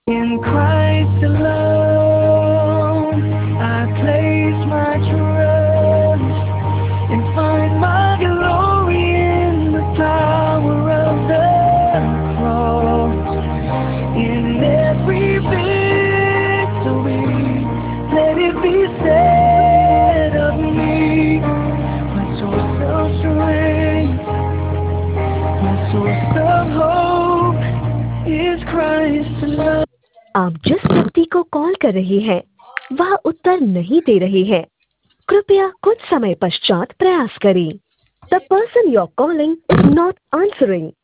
In Christ alone, I place my trust and find my glory in the power of the cross. In every victory, let it be said of me, my source of strength, my source of hope is Christ alone. आप जिस व्यक्ति को call कर रही हैं, वह उत्तर नहीं दे रही है। कृपया कुछ समय पश्चात प्रयास करें। The person you are calling is not answering.